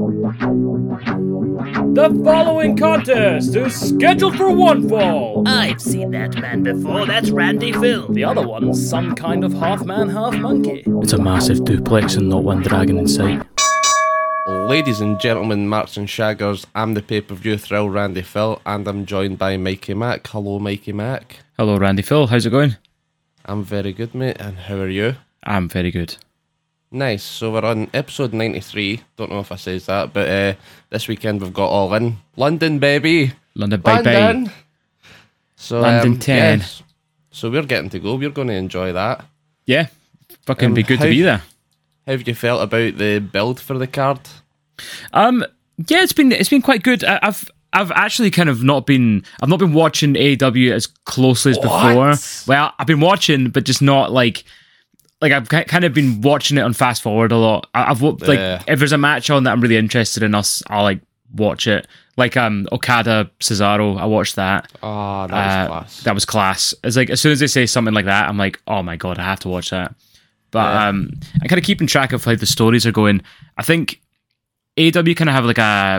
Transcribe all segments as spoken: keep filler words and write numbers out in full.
The following contest is scheduled for one fall. I've seen that man before. That's Randy Phil. The other one's some kind of half man, half monkey. It's a massive duplex and not one dragon in sight. Ladies and gentlemen, Marks and Shaggers, I'm the pay-per-view thrill Randy Phil, and I'm joined by Mikey Mac. Hello, Mikey Mac. Hello, Randy Phil. How's it going? I'm very good, mate, and how are you? I'm very good. Nice. So we're on episode ninety-three. Don't know if I says that, but uh, this weekend we've got All In. London, baby! London, bye London! bye. So, London um, ten. yes. So we're getting to go. We're going to enjoy that. Yeah. Fucking Um, be good how- to be there. How have you felt about the build for the card? Um, yeah, it's been it's been quite good. I, I've I've actually kind of not been I've not been watching A E W as closely as before. Well, I've been watching, but just not like like I've ki- kind of been watching it on fast forward a lot. I, I've wa- like Yeah. if there's a match on that I'm really interested in, I'll, s- I'll like watch it. Like um Okada Cesaro, I watched that. Oh, that was Uh, class. That was class. It's like as soon as they say something like that, I'm like, oh my god, I have to watch that. But Yeah. um, I'm kind of keeping track of how the stories are going. I think A E W kind of have like a,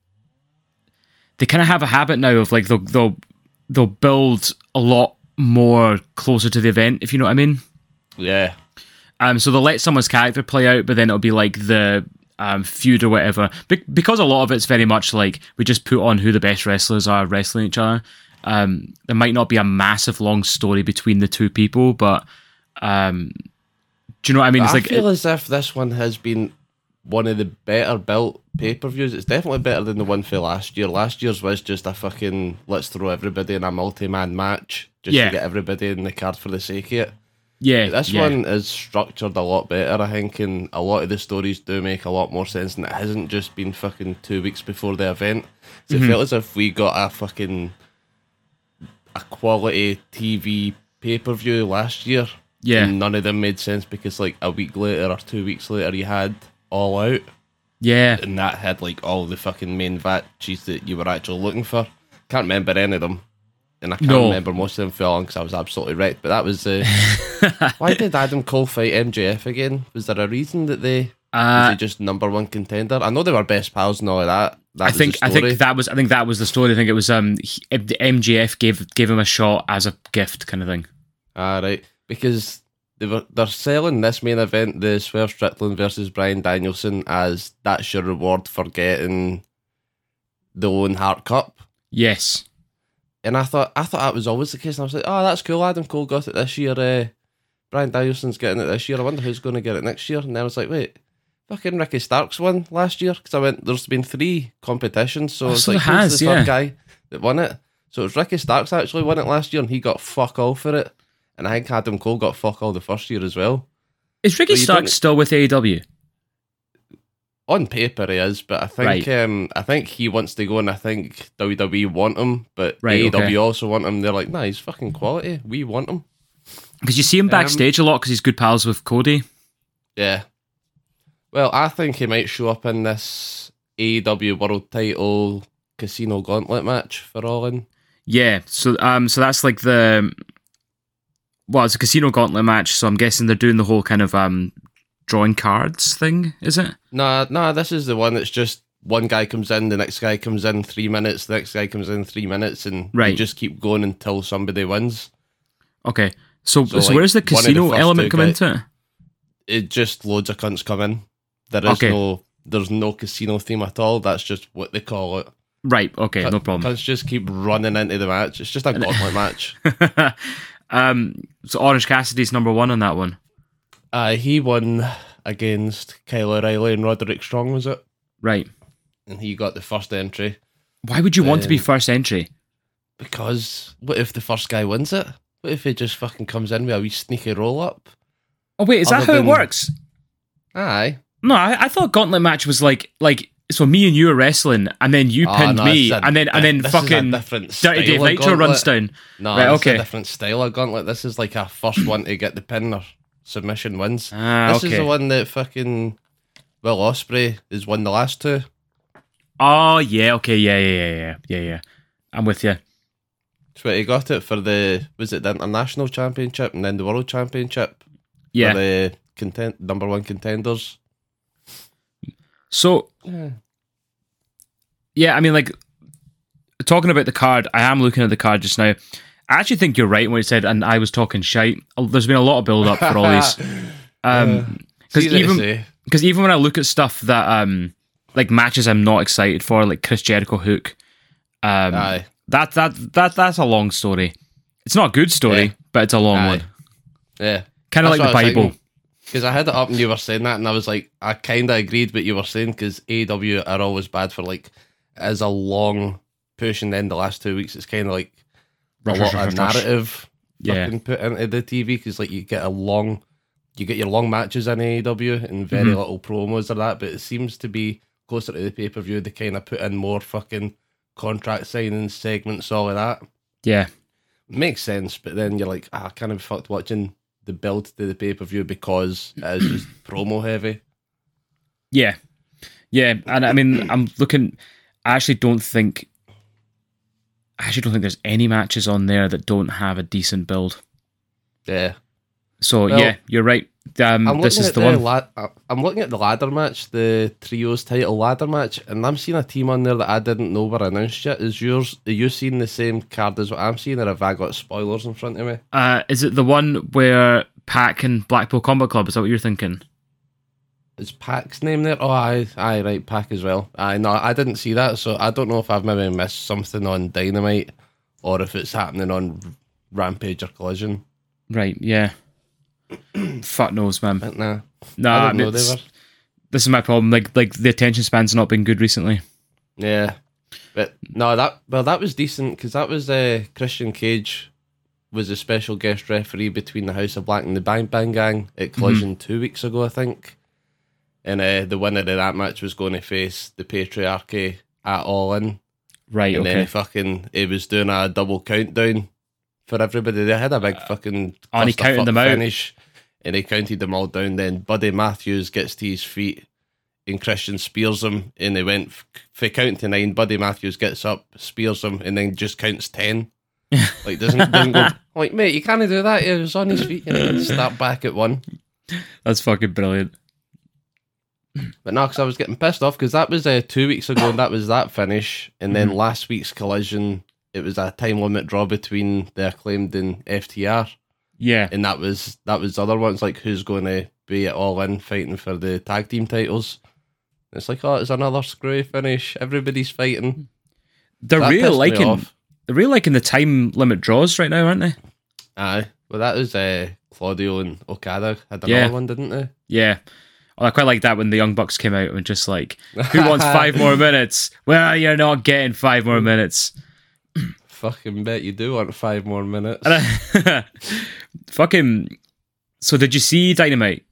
they kind of have a habit now of like they'll they'll they'll build a lot more closer to the event, if you know what I mean. Yeah. Um, so they'll let someone's character play out, but then it'll be like the um, feud or whatever. Be- because a lot of it's very much like we just put on who the best wrestlers are wrestling each other. Um, there might not be a massive long story between the two people, but um, do you know what I mean? It's I like feel as if this one has been one of the better built pay-per-views. It's definitely better than the one for last year. Last year's was just a fucking let's throw everybody in a multi-man match just Yeah. to get everybody in the card for the sake of it. yeah, This yeah. one is structured a lot better, I think, and a lot of the stories do make a lot more sense, and it hasn't just been fucking two weeks before the event. So Mm-hmm. it felt as if we got a fucking a quality T V pay-per-view last year. Yeah. And none of them made sense because like a week later or two weeks later you had All Out, yeah. and that had like all the fucking main matches that you were actually looking for. Can't remember any of them, and I can't No. remember most of them for long because I was absolutely wrecked. But that was uh, why did Adam Cole fight M J F again? Was there a reason that they was Uh, he just number one contender? I know they were best pals and all of that. That I was think the I story. think that was I think that was the story. I think it was um he, the M J F gave gave him a shot as a gift kind of thing. Ah, right. Because they were, they're selling this main event, the Swerve Strickland versus Bryan Danielson, as that's your reward for getting the Owen Hart Cup. Yes. And I thought I thought that was always the case. And I was like, oh, that's cool. Adam Cole got it this year. Uh, Bryan Danielson's getting it this year. I wonder who's going to get it next year. And then I was like, wait, fucking Ricky Starks won last year. Because I went, there's been three competitions. So Oh, it's so like, there who's has, the yeah. third guy that won it? So it was Ricky Starks actually won it last year, and he got fuck all for it. And I think Adam Cole got fuck all the first year as well. Is Ricky Well, you Stark don't- still with A E W? On paper he is, but I think Right. um, I think he wants to go, and I think W W E want him, but Right, A E W okay. also want him. They're like, nah, he's fucking quality. We want him. Because you see him backstage a lot because he's good pals with Cody. Yeah. Well, I think he might show up in this A E W World Title Casino Gauntlet match for All In. Yeah. So um so that's like the well, it's a casino gauntlet match. So I'm guessing they're doing the whole kind of um drawing cards thing. Is it? Nah, nah, this is the one that's just one guy comes in, the next guy comes in three minutes, the next guy comes in three minutes, and they Right. just keep going until somebody wins. Okay. So so, So, like, where's the one of the casino first element two come guy- into it? It just loads of cunts come in. There is Okay. no, there's no casino theme at all. That's just what they call it. Right. Okay. No problem. Cunts just keep running into the match. It's just a gauntlet match. um. So Orange Cassidy's number one on that one. Uh, he won against Kyle O'Reilly and Roderick Strong, was it? Right. And he got the first entry. Why would you want to be Um, first entry? Because what if the first guy wins it? What if he just fucking comes in with a wee sneaky roll up? Oh wait, is that other how it than- works? Aye. No, I, I thought gauntlet match was like like so me and you were wrestling, and then you Oh, pinned no, me, it's a and then and then di- this is a fucking different Dirty style Dave of Nitro gauntlet. runs down. No, Right, it's okay. a different style of gauntlet. This is like a first one to get the pin or submission wins. Ah, this okay. is the one that fucking Will Ospreay has won the last two. Oh yeah, okay, yeah, yeah, yeah, yeah, yeah, yeah. I'm with you. So he got it for the, was it the International Championship and then the World Championship? Yeah. For the content, number one contenders. So Yeah. Yeah, I mean, like, talking about the card, I am looking at the card just now. I actually think you're right when you said, and I was talking shite. There's been a lot of build up for all these. Um, because easy to even say. because even when I look at stuff that um like matches I'm not excited for, like Chris Jericho Hook, um, Aye. that that that that's a long story. It's not a good story, Yeah. but it's a long Aye. one. Yeah. Kind of like the Bible. Because I had it up and you were saying that, and I was like, I kind of agreed what you were saying, because A E W are always bad for, like, it is a long push, and then the last two weeks it's kind of like a Rush, lot rush, of rush, rush. narrative Yeah. fucking put into the T V, because like you get a long, you get your long matches in A E W and very Mhm. little promos or that, but it seems to be closer to the pay per view. They kind of put in more fucking contract signing segments, all of that. Yeah. Makes sense, but then you're like, ah, I kind of fucked watching the build to the pay per view because it is just promo heavy. Yeah. Yeah. And I mean, I'm looking, I actually don't think, I actually don't think there's any matches on there that don't have a decent build. Yeah. So, Well, yeah, you're right. Um, I'm this looking is at the the, one. la- uh, I'm looking at the ladder match, the trios title ladder match, and I'm seeing a team on there that I didn't know were announced yet. Is yours? Are you seeing the same card as what I'm seeing, or have I got spoilers in front of me? Uh, is it the one where Pac and Blackpool Combat Club? Is that what you're thinking? Is Pac's name there? Oh, aye, aye, right, Pac as well. Aye, no, I didn't see that, so I don't know if I've maybe missed something on Dynamite, or if it's happening on Rampage or Collision. Right, yeah. Fuck knows, man. But nah, No, I I don't mean, know. They it's- were. this is my problem. Like, like the attention span's not been good recently. Yeah, but no, that well, that was decent, because that was uh, Christian Cage was a special guest referee between the House of Black and the Bang Bang Gang at Collision two weeks ago, I think. And uh, the winner of that match was going to face the Patriarchy at All In, Right, and then okay. he fucking he was doing a double countdown for everybody. They had a big fucking Oh, and he counted clusterfuck them out. finish, and he counted them all down. Then Buddy Matthews gets to his feet, and Christian spears him, and they went f- for count to nine. Buddy Matthews gets up, spears him, and then just counts ten. Like doesn't doesn't go like, mate, you can't do that. He was on his feet and then start back at one. That's fucking brilliant. But no, because I was getting pissed off, because that was uh, two weeks ago, and that was that finish, and then Mhm. last week's Collision, it was a time limit draw between the Acclaimed and F T R. Yeah. And that was that was the other ones, like who's going to be at All In fighting for the tag team titles. It's like, oh, it's another screwy finish. Everybody's fighting. They're That really pissed me liking off. they're really liking the time limit draws right now, aren't they? Aye, well, that was uh, Claudio and Okada had another Yeah. one, didn't they? Yeah. Oh, I quite like that when the Young Bucks came out and just like, who wants five more minutes? Well, you're not getting five more minutes. Fucking bet you do want five more minutes. And I- fucking. So, did you see Dynamite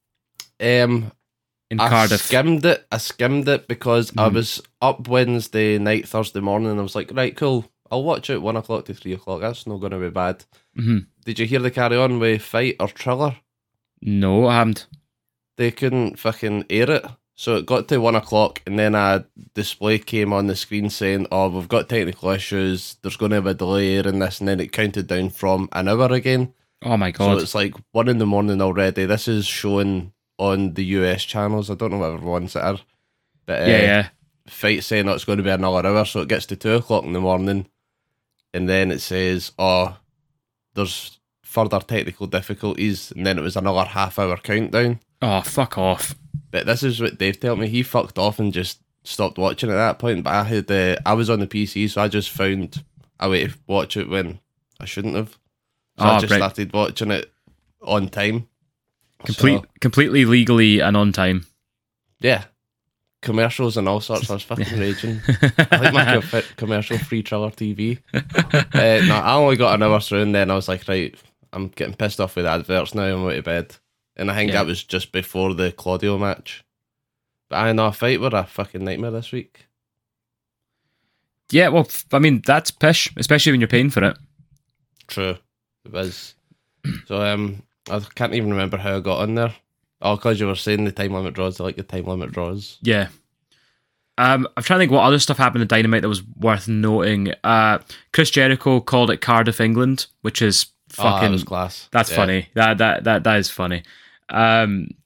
Um, in I Cardiff? skimmed it. I skimmed it because I Mhm. was up Wednesday night, Thursday morning, and I was like, right, cool. I'll watch it one o'clock to three o'clock. That's not going to be bad. Mhm. Did you hear the carry on with Fight or Triller? No, I haven't. They couldn't fucking air it. So it got to one o'clock, and then a display came on the screen saying, oh, we've got technical issues. There's going to be a delay airing this, and then it counted down from an hour again. Oh my So god. it's like one in the morning already. This is showing on the U S channels. I don't know whatever ones it are. But uh, yeah, yeah. Fight saying, oh, it's going to be another hour. So it gets to two o'clock in the morning, and then it says, oh, there's further technical difficulties, and then it was another half hour countdown. Oh, fuck off. But this is what Dave told me. He fucked off and just stopped watching at that point. But I had uh, I was on the P C, so I just found a way to watch it when I shouldn't have. So I Oh, just right. started watching it on time. Complete, So, completely legally and on time. yeah. Commercials and all sorts. I was fucking raging. I like my co- commercial free Triller T V. uh, no, I only got an hour through, and then I was like, right, I'm getting pissed off with the adverts now. I'm going to bed. And I think Yeah. that was just before the Claudio match. But I know, Fight were a fucking nightmare this week. Yeah, well, f- I mean, that's pish, especially when you're paying for it. True. It was. So um, I can't even remember how I got on there. Oh, because you were saying the time limit draws. I like the time limit draws. Yeah. Um, I'm trying to think what other stuff happened in Dynamite that was worth noting. Uh, Chris Jericho called it Cardiff, England, which is Oh, that fucking. was class. That's Yeah. funny. That that that that is funny. Um,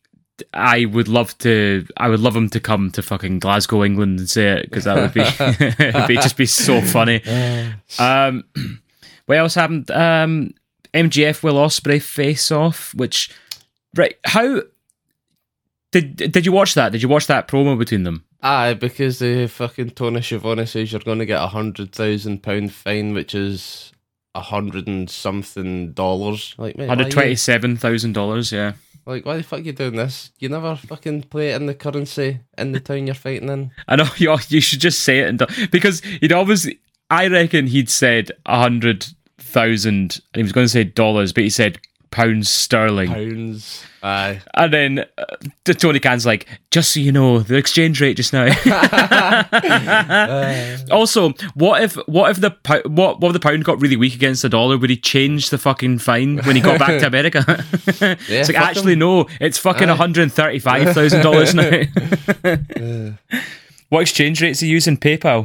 I would love to. I would love him to come to fucking Glasgow, England, and say it because that would be it'd be just be so funny. Um, what else happened? Um, M J F Will Ospreay face off, which right? How did did you watch that? Did you watch that promo between them? Aye, because the fucking Tony Schiavone says you're going to get a hundred thousand pound fine, which is a hundred and something dollars. Like, mate, one hundred twenty-seven thousand dollars. Yeah. Like, why the fuck are you doing this? You never fucking play it in the currency in the town you're fighting in. I know, you, you should just say it. And do- because he'd obviously, I reckon he'd said one hundred thousand, and he was going to say dollars, but he said pounds sterling. Pounds. Aye. And then uh, Tony Khan's like, just so you know, the exchange rate just now. uh, Also, what if what if the pou- what what if the pound got really weak against the dollar? Would he change the fucking fine when he got back to America? Yeah, it's like, fuck actually, him. no, it's fucking Aye. one hundred thirty-five thousand dollars now. What exchange rates are you using? PayPal?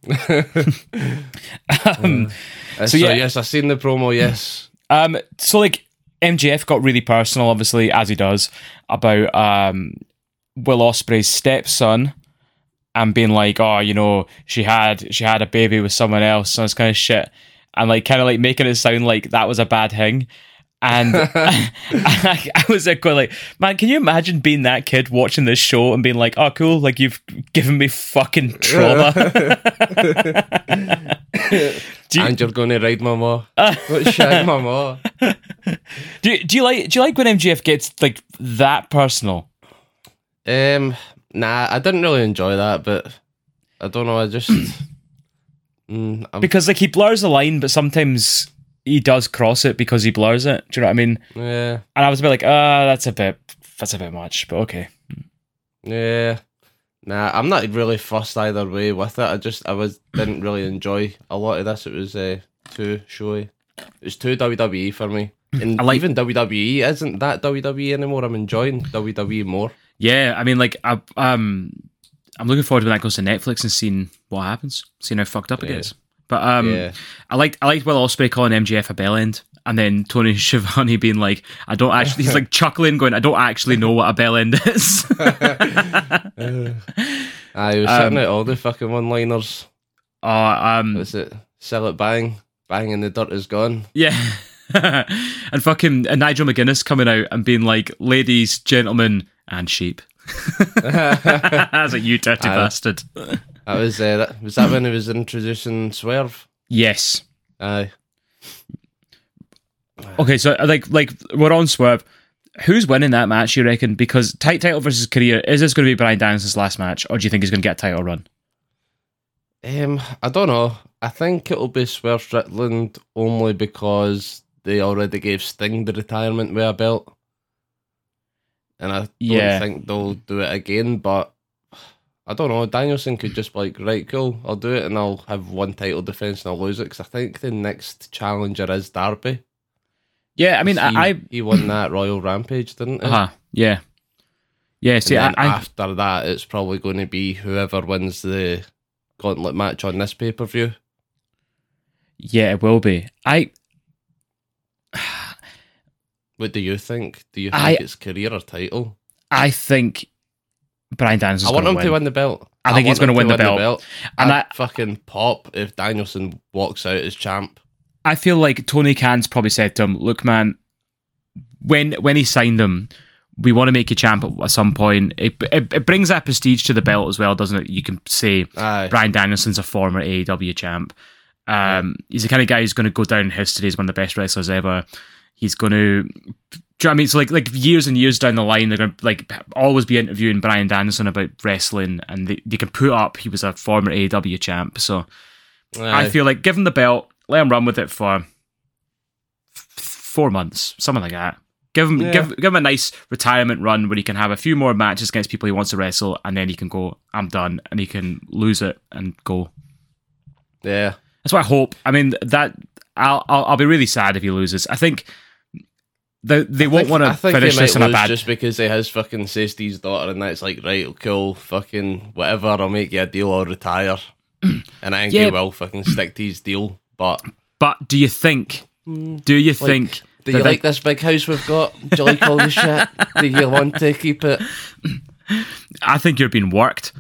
um, uh, so, so, yeah. yes, I've seen the promo, yes. Um, so like M J F got really personal, obviously, as he does, about um, Will Ospreay's stepson and being like, oh, you know, she had she had a baby with someone else, and this kind of shit, and like kind of like making it sound like that was a bad thing. And I, I, I was like, going like, man, can you imagine being that kid watching this show and being like, oh, cool, like you've given me fucking trauma. You, and you're going to ride my ma. What shag my ma? do you, do you like do you like when M J F gets like that personal? Um, nah, I didn't really enjoy that, but I don't know. I just mm, I'm, Because like he blurs the line, but sometimes he does cross it because he blurs it. Do you know what I mean? yeah, And I was a bit like, ah, that's a bit that's a bit much, but okay. yeah. Nah, I'm not really fussed either way with it. I just I was didn't really enjoy a lot of this. It was uh, too showy. It was too W W E for me. And I like- even W W E isn't that W W E anymore. I'm enjoying W W E more. Yeah, I mean, like, I, um, I'm looking forward to when that goes to Netflix and seeing what happens, seeing how fucked up it Yeah. gets. But um, Yeah. I liked I liked Will Ospreay calling M J F a bell end, and then Tony Schiavone being like, I don't actually. He's like chuckling, going, I don't actually know what a bell end is. I was Um, sitting out all the fucking one-liners. Oh, um, What's it? Sell it, bang, bang, and the dirt is gone. yeah. And fucking and Nigel McGuinness coming out and being like, ladies, gentlemen, and sheep. I was like, you dirty Aye. bastard. That was uh, that was that when he was introducing Swerve. Yes. Aye. Okay, so like like we're on Swerve. Who's winning that match, you reckon? Because tight title versus career, is this going to be Bryan Danielson's last match, or do you think he's going to get a title run? Um, I don't know. I think it'll be Swerve Strickland only because they already gave Sting the retirement with a belt, and I don't Yeah. think they'll do it again. But I don't know. Danielson could just be like, right, cool, I'll do it, and I'll have one title defense and I'll lose it because I think the next challenger is Darby. Yeah, I mean, he, I, I he won that Royal Rampage, didn't he? uh-huh, yeah, yeah. See, and I, then I, after that, it's probably going to be whoever wins the gauntlet match on this pay per view. yeah, it will be. I, What do you think? Do you think I- it's career or title? I think Bryan Danielson's I want going him to to win. win the belt. I think he's want gonna him win the belt. And I'd I- fucking pop if Danielson walks out as champ. I feel like Tony Khan's probably said to him, "Look, man, when when he signed him, we want to make you champ at some point. It, it it brings that prestige to the belt as well, doesn't it? You can say Aye. Bryan Danielson's a former A E W champ. Um, he's the kind of guy who's going to go down in history as one of the best wrestlers ever. He's going to, do you know what I mean? So like like years and years down the line, they're going to like always be interviewing Bryan Danielson about wrestling, and they, they can put up he was a former A E W champ. So Aye. I feel like give him the belt, let him run with it for f- four months, something like that. Give him Yeah. give give him a nice retirement run where he can have a few more matches against people he wants to wrestle, and then he can go, I'm done, and he can lose it and go. yeah. That's what I hope. I mean, that I'll I'll, I'll be really sad if he loses. I think they they won't want I to think finish he this might in a lose bad. just because he has fucking Safety's daughter, and that's like, right, cool, fucking whatever. I'll make you a deal. I'll retire, and I think Yeah. he will fucking stick to his deal. But But do you think? Do you think Do you Did like they- this big house we've got? Do you like all the shit? Do you want to keep it? I think you're being worked.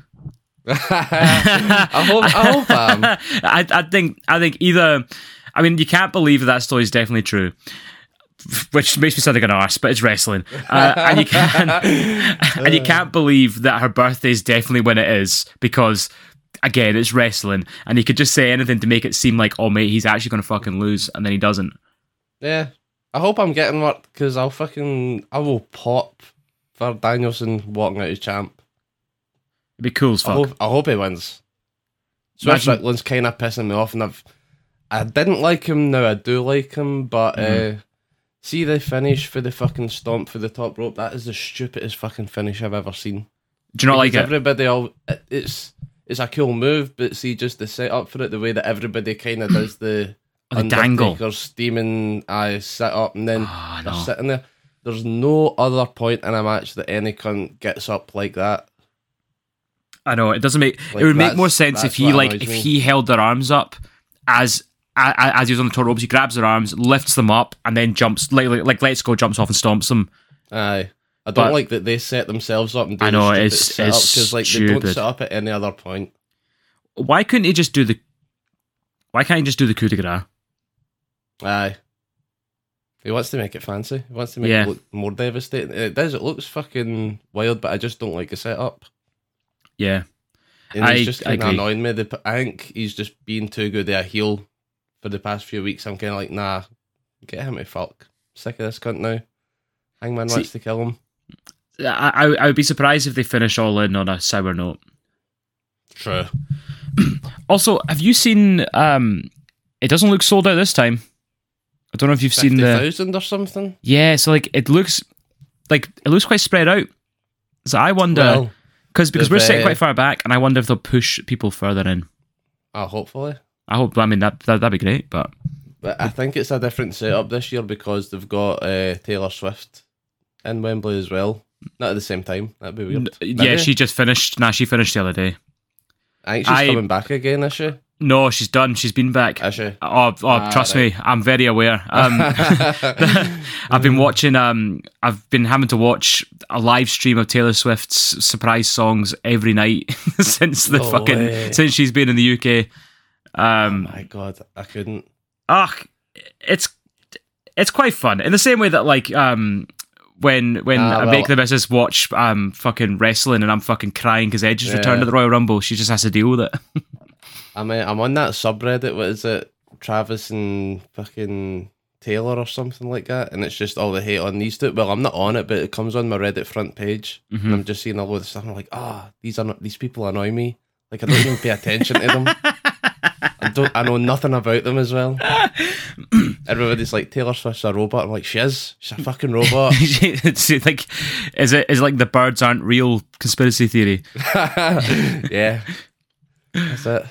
I hope I hope I am. I, I think I think either. I mean, you can't believe that, that story is definitely true, which makes me sound like an arse, but it's wrestling, uh, and you can't and you can't believe that her birthday is definitely when it is because. Again, it's wrestling, and he could just say anything to make it seem like, oh, mate, he's actually going to fucking lose, and then he doesn't. Yeah. I hope I'm getting work because I'll fucking I will pop for Danielson walking out as champ. It'd be cool as I fuck. hope I hope he wins. Swift Imagine- Strickland's kind of pissing me off, and I've I didn't like him. Now I do like him, but Mhm. uh, see the finish for the fucking stomp for the top rope. That is the stupidest fucking finish I've ever seen. Do you not like Because it? Everybody, all it- it's it's a cool move, but see just the setup for it, the way that everybody kind of does the Oh, the dangle. Undertaker steaming, I sit up and then Oh, they're no. sitting there. There's no other point in a match that any cunt gets up like that. I know it doesn't make. Like, it would make that's- more sense if that's he what like annoys if me. he held their arms up as as, as he was on the top ropes. He grabs their arms, lifts them up, and then jumps like like, like Let's Go jumps off and stomps them. Aye. I don't But- like that they set themselves up and do I know, the it's- stupid it's because like they don't stupid. set up at any other point. Why couldn't he just do the? Why can't he just do the coup de grace? Aye. He wants to make it fancy. He wants to make Yeah. it look more devastating. It does. It looks fucking wild, but I just don't like the setup. Yeah, And I- he's just I kind of agree. annoying me. The- I think he's just been too good at a heel for the past few weeks. I'm kind of like, nah, get him to fuck. Sick of this cunt now. Hangman See- wants to kill him. I, I I would be surprised if they finish all in on a sour note. True. Also, have you seen? Um, it doesn't look sold out this time. I don't know if you've seen fifty the. thousand or something? Yeah, so like it looks like it looks quite spread out. So I wonder Well, because because they've, we're sitting uh, quite far back, and I wonder if they'll push people further in. uh, hopefully. I hope. I mean that, that that'd be great, but But I think it's a different setup this year because they've got uh, Taylor Swift in Wembley as well. Not at the same time. That'd be weird. yeah, Maybe. she just finished. Nah, she finished the other day. I think she's I- coming back again, is she? No, she's done. She's been back. Is she? Oh, oh Ah, trust right. me, I'm very aware. Um, I've been watching. Um, I've been having to watch a live stream of Taylor Swift's surprise songs every night since the No fucking way. since she's been in the U K. Um, My God, I couldn't. ah, it's it's quite fun in the same way that like um when when Ah, I well- make the missus watch um fucking wrestling and I'm fucking crying because Edge has returned Yeah. to the Royal Rumble. She just has to deal with it. I mean, I'm on that subreddit. What is it? Travis and fucking Taylor or something like that. And it's just all the hate on these two. Well, I'm not on it, but it comes on my Reddit front page. Mm-hmm. And I'm just seeing all of this stuff. And I'm like, ah, these are not, these people annoy me. Like, I don't even pay attention to them. I don't. I know nothing about them as well. Everybody's like, Taylor Swift's a robot. I'm like, she is. She's a fucking robot. it's like, is it is it like the birds aren't real conspiracy theory? Yeah. That's it.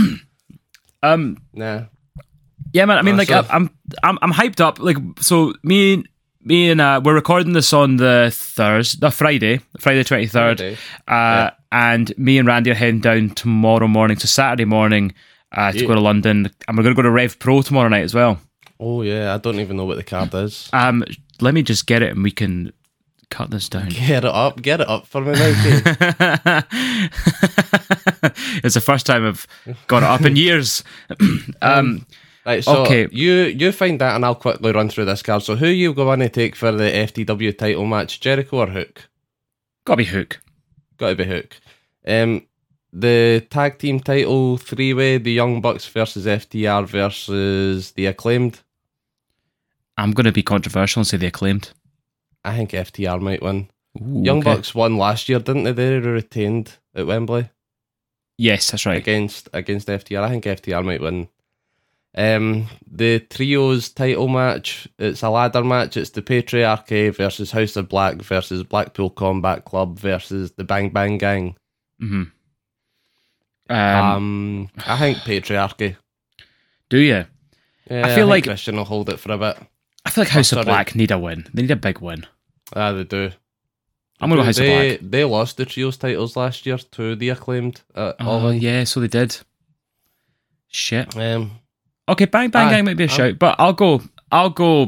Um, Nah. yeah, man. I mean, Oh, like, so- I'm I'm I'm hyped up. Like, so me me and uh, we're recording this on the Thursday, the Friday, Friday twenty third. Friday. Uh, Yeah. and me and Randy are heading down tomorrow morning to Saturday morning uh, to Yeah. go to London, and we're going to go to Rev Pro tomorrow night as well. Oh, yeah. I don't even know what the card is. Um, let me just get it, and we can cut this down. Get it up. Get it up for me now, Kate. It's the first time I've got it up in years. um, Right, so Okay. you you find that, and I'll quickly run through this card. So, who you going to take for the F T W title match? Jericho or Hook? gotta be Hook. Got to be Hook. Um, the tag team title three way: the Young Bucks versus F T R versus the Acclaimed. I'm going to be controversial and say the Acclaimed. I think F T R might win. Ooh, Young okay. Bucks won last year, didn't they? They retained at Wembley Yes, that's right. against against F T R. I think F T R might win. Um, the trios title match. It's a ladder match. It's the Patriarchy versus House of Black versus Blackpool Combat Club versus the Bang Bang Gang. hmm Um, Um, I think Patriarchy. do you? Yeah, I feel think like- Christian will hold it for a bit. I feel like House Oh, of sorry. Black need a win. They need a big win. Ah, they do. I'm going to go House they, of Black. They lost the trios titles last year to the Acclaimed. At Oh, All In. yeah, so they did. Shit. Um, Okay, Bang Bang Aye, Gang might be a I'll- shout, but I'll go. I'll go.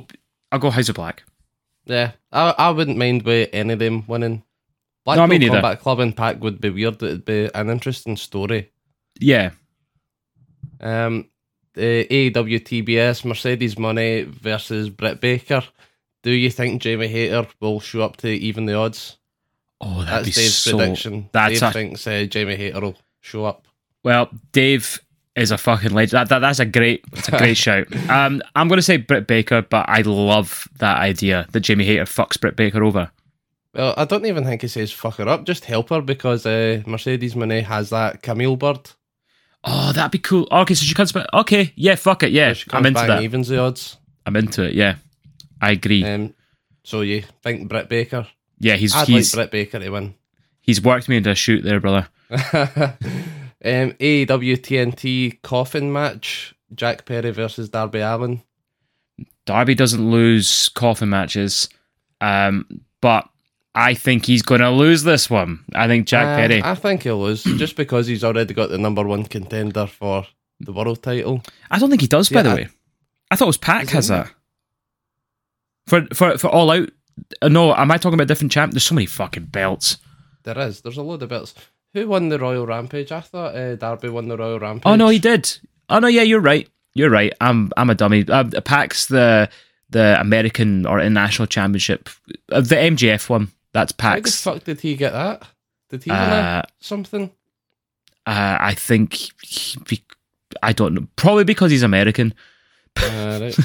I'll go House of Black. Yeah, I I wouldn't mind with any of them winning. No, Blackpool me neither. Combat Club and Pac would be weird. It'd be an interesting story. Yeah. Um, the A E W T B S, Mercedes Money versus Britt Baker. Do you think Jamie Hayter will show up to even the odds? Oh, that'd That's be Dave's so... prediction. That's Dave a... thinks uh, Jamie Hayter will show up. Well, Dave is a fucking legend. That, that, that's a great that's a great shout. Um, I'm going to say Britt Baker, but I love that idea that Jamie Hayter fucks Britt Baker over. Well, I don't even think he says fuck her up. Just help her because uh, Mercedes Money has that Camille bird. Oh, that'd be cool. Okay, so she comes back. Okay, yeah, fuck it. Yeah, So she comes I'm into back that. and evens the odds. I'm into it. Yeah, I agree. Um, so you think Britt Baker? yeah, he's I'd he's like Britt Baker to win. he's worked me into a shoot there, brother. um, A E W T N T coffin match: Jack Perry versus Darby Allin. Darby doesn't lose coffin matches, um, but I think he's going to lose this one. I think Jack Uh, Perry. I think he'll lose just because he's already got the number one contender for the world title. I don't think he does, by Yeah, the I- way. I thought it was Pac Is has it? that. For for for All Out. Uh, no, am I talking about different champ? There's so many fucking belts. There is. There's a load of belts. Who won the Royal Rampage? I thought uh, Darby won the Royal Rampage. Oh no, he did. Oh no, yeah, you're right. You're right. I'm I'm a dummy. Uh, Pac's the the American or International Championship, uh, the M J F one. That's How the Pac's. fuck did he get that? Did he win Uh, a something? Uh, I think he, be- I don't know. Probably because he's American. Uh, right.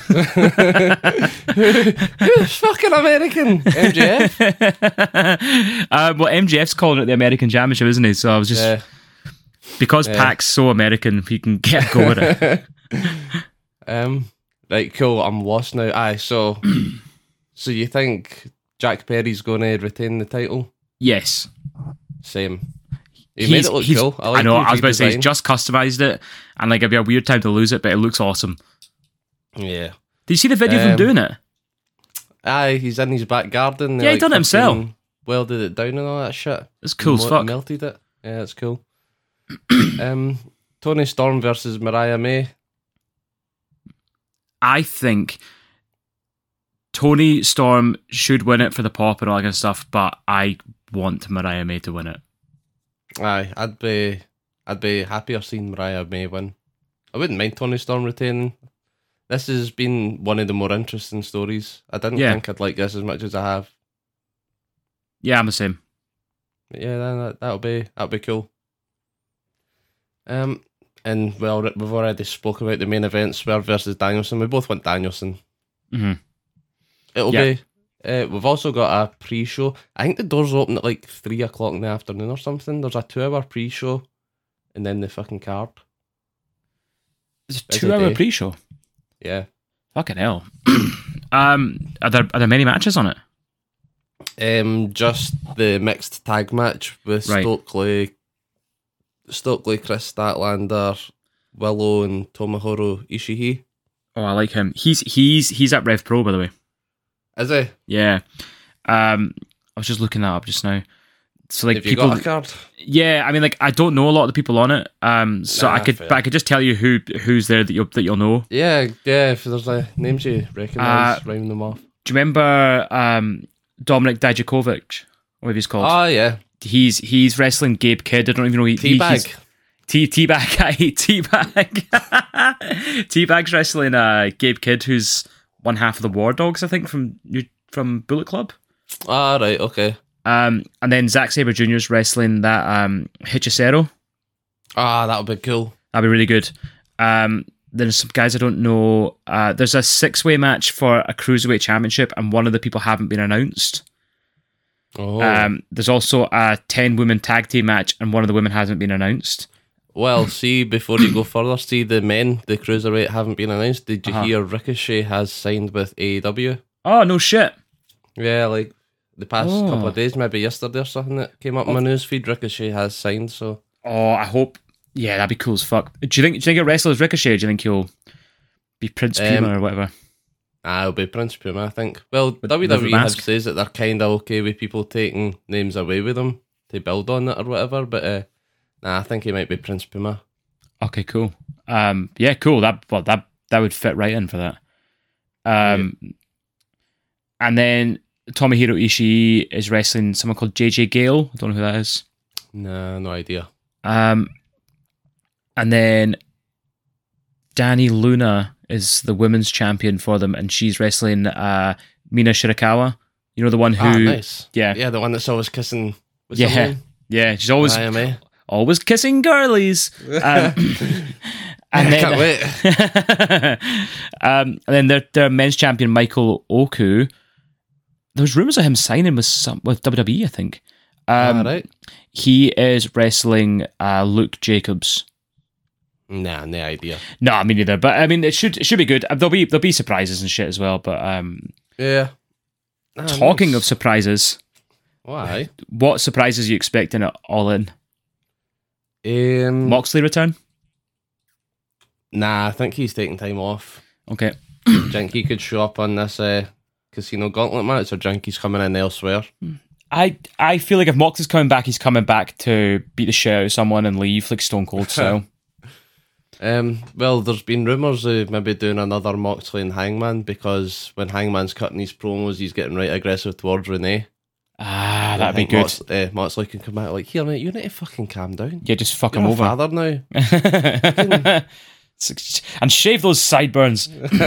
Who's fucking American? M J F? uh, well, M J F's calling it the American Championship, isn't he? So I was just Yeah. because Yeah. Pac's so American, he can get a go with it. um. Right. Cool. I'm lost now. Aye. So. so you think Jack Perry's going to retain the title? Yes, Same. He He's- made it look he's- cool. I, I like know. his I was about to say he's redesign. just customized it, and like it'd be a weird time to lose it, but it looks awesome. Yeah. Did you see the video of Um, him doing it? Aye, he's in his back garden. They, Yeah, he like, done it himself. fucking Welded it down and all that shit. It's cool as Mo- fuck. Melted it. Yeah, it's cool. um, Tony Storm versus Mariah May. I think Tony Storm should win it for the pop and all that kind of stuff, but I want Mariah May to win it. Aye, I'd be, I'd be happier seeing Mariah May win. I wouldn't mind Tony Storm retaining. This has been one of the more interesting stories. I didn't Yeah. think I'd like this as much as I have. Yeah, I'm the same. But yeah, then that, that'll be that'll be cool. Um, and well, we've already spoke about the main event, Swerve versus Danielson. We both want Danielson. hmm It'll Yeah. be. Uh, we've also got a pre-show. I think the doors open at like three o'clock in the afternoon or something. There's a two-hour pre-show, and then the fucking card. It's a It's a two-hour day. pre-show. Yeah. Fucking hell. um, are there are there many matches on it? Um, just the mixed tag match with Right. Stokely, Stokely, Chris Statlander, Willow, and Tomohiro Ishii. Oh, I like him. He's he's he's at Rev Pro, by the way. Is he? Yeah. Um, I was just looking that up just now. So like Have you people, got a card? yeah. I mean, like I don't know a lot of the people on it. Um, so Nah, I could, fair. but I could just tell you who who's there that you'll that you'll know. Yeah, yeah. If there's uh, names you recognise, Uh, round them off. Do you remember um Dominic Dijakovic, whatever he's called? Oh yeah, he's he's wrestling Gabe Kidd. I don't even know he, he- he's- Teabag. T Teabag, I hate Teabag. Teabag's wrestling uh, Gabe Kidd, who's one half of the War Dogs, I think, from New- from Bullet Club. Ah right, okay. Um, and then Zack Sabre Junior's wrestling that um, Hechicero. Ah, that'll be cool. That'd be really good. Um, there's some guys I don't know. Uh, there's a six-way match for a Cruiserweight Championship, and one of the people haven't been announced. Oh. Um, there's also a ten-woman tag team match, and one of the women hasn't been announced. Well, see, before you go further, see the men, the cruiserweight haven't been announced. Did you Uh-huh. hear Ricochet has signed with A E W? Oh, no shit. Yeah, like the past Oh. couple of days, maybe yesterday or something that came up in my news feed. Ricochet has signed, so Oh, I hope. Yeah, that'd be cool as fuck. Do you think? Do you think he'll wrestle as Ricochet? Or do you think he'll be Prince Puma Um, or whatever? ah, it'll be Prince Puma, I think. Well, With- W with W E the has mask? says that they're kind of okay with people taking names away with them to build on it or whatever, but uh, nah, I think he might be Prince Puma. Okay, cool. Um, yeah, cool. That well, that that would fit right in for that. Um, and then Tomohiro Ishii is wrestling someone called J J Gale. I don't know who that is. Nah, no idea. Um, and then Dani Luna is the women's champion for them, and she's wrestling uh, Mina Shirakawa. You know, the one who... Ah, nice. Yeah. Yeah, the one that's always kissing with Yeah. someone. Yeah, she's always I M A. always kissing girlies. Um, and I then, can't wait. um, and then their, their men's champion, Michael Oku, there was rumours of him signing with some with W W E, I think. Um, All right. He is wrestling uh, Luke Jacobs. Nah, no idea. No, me neither. But I mean, it should it should be good. There'll be there'll be surprises and shit as well. But um, Yeah. Ah, talking nice. of surprises, Why? what surprises are you expecting at All In? Um, Moxley return? nah, I think he's taking time off. Okay. Do you think he could show up on this uh, Casino Gauntlet match, or do you think he's coming in elsewhere? I I feel like if Moxley's coming back, he's coming back to beat the shit out of someone and leave like Stone Cold style. Um, well, there's been rumours of maybe doing another Moxley and Hangman, because when Hangman's cutting these promos, he's getting right aggressive towards Renee. Ah, I that'd be think good. Mox, uh, Moxley can come back like, here, mate, you need to fucking calm down. Yeah, just fuck You're him a over. father now. And shave those sideburns.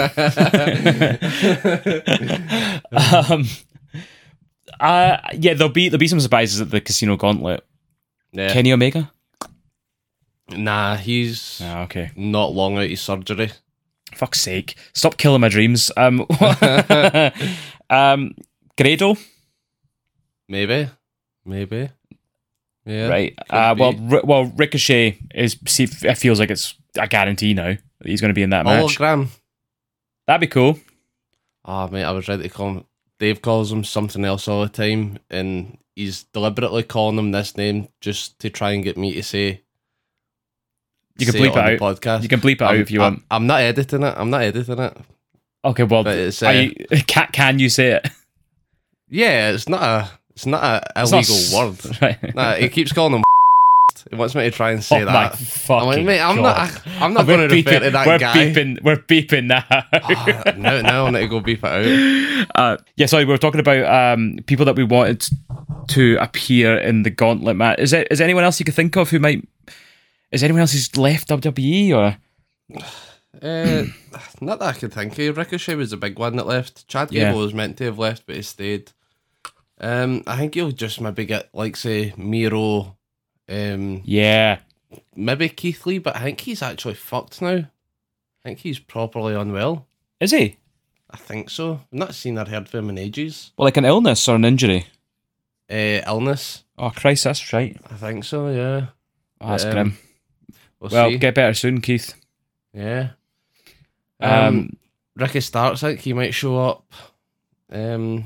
um, uh, yeah, there'll be there'll be some surprises at the Casino Gauntlet. Yeah. Kenny Omega? Nah, he's Ah, okay. not long out of surgery. Fuck's sake. Stop killing my dreams. Um, um, Grado? Maybe. Maybe. Yeah. Right. could Uh, well, be. Ri- well, Ricochet is. See, it feels like it's a guarantee now that he's going to be in that match. Hologram. That'd be cool. Ah, mate, I was ready to call him. Dave calls him something else all the time, and he's deliberately calling him this name just to try and get me to say. You can say bleep it on it the podcast. You can bleep it out I'm, if you I'm, want. I'm not editing it. I'm not editing it. Okay, well, But it's, are uh, you, can can you say it? Yeah, it's not a. It's not a It's not illegal s- word. Right. Nah, he keeps calling him. He wants me to try and say Oh my that. fucking I'm like, mate, I'm God. not. I'm not We're going to refer beeping- to that we're guy. Beeping, we're beeping now. Ah, no, no, I need to go beep it out. Uh, yeah, sorry, we were talking about um, people that we wanted to appear in the Gauntlet match. Is it? Is there anyone else you could think of who might? Is anyone else who's left W W E or? Uh, not that I can think of. Ricochet was the big one that left. Chad Yeah. Gable was meant to have left, but he stayed. Um, I think he'll just maybe get, like, say, Miro, um, Yeah, maybe Keith Lee, but I think he's actually fucked now. I think he's properly unwell. is he? I think so. I've not seen or heard from him in ages. Well, like an illness or an injury? Uh, illness, Oh Christ, that's right. I think so, yeah. Oh, that's Um, grim. We'll, Well, see. get better soon, Keith. Yeah. Um, Um, Ricky Starks, I think he might show up. Um,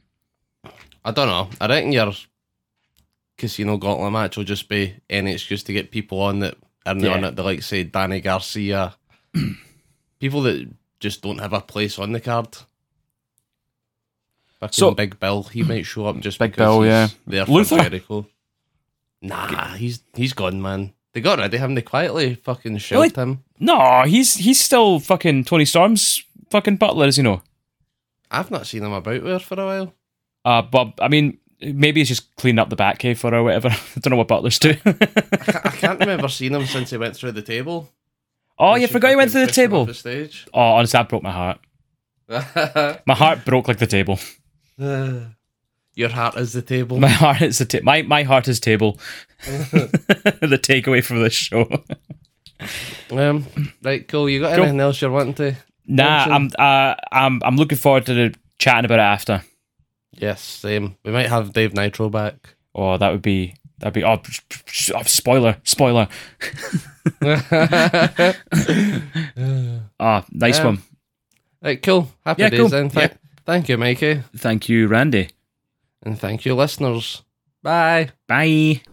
I don't know. I reckon your Casino Gauntlet match will just be any excuse to get people on that are not Yeah. on it. They like, say, Danny Garcia. People that just don't have a place on the card. Fucking So- Big Bill, he might show up just Big because Bill, he's yeah. there for Luther? Jericho. Nah, he's he's gone, man. They got rid of him. They quietly fucking shelved him. no, he's he's still fucking Tony Storm's fucking butler, as you know. I've not seen him about there for a while. Uh, but I mean, maybe he's just cleaning up the Batcave for her or whatever. I don't know what butlers do. I can't, I can't remember seeing him since he went through the table. oh, you She forgot he went fucking through the pissed him table. off the stage. Oh, honestly, that broke my heart. My heart broke like the table. Your heart is the table. My heart is the ta- my my heart is table. The takeaway from this show. Um, right, cool. You got Cool. anything else you're wanting to? Nah, mention? I'm uh, I'm I'm looking forward to the chatting about it after. Yes, same. We might have Dave Nitro back. Oh, that would be that'd be oh, psh- psh- oh spoiler spoiler. Ah, nice Yeah. one. Right, cool. Happy Yeah, days cool. then. Thank, thank you, Mikey. Thank you, Randy. And thank you, listeners. Bye. Bye.